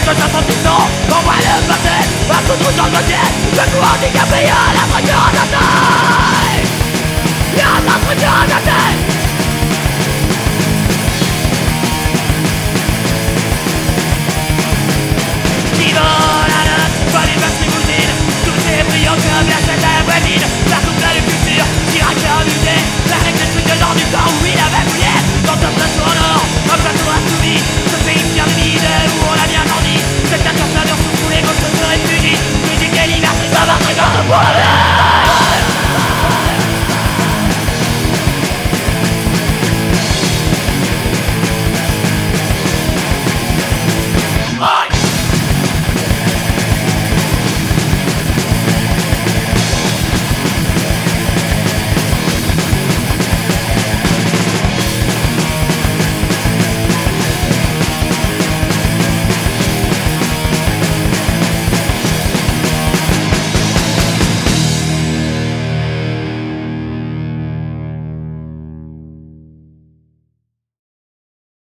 que ça sent du sang, on voit le passé, un coup de rouge dans le boîtier, le coup handicapé à la fracture en attente.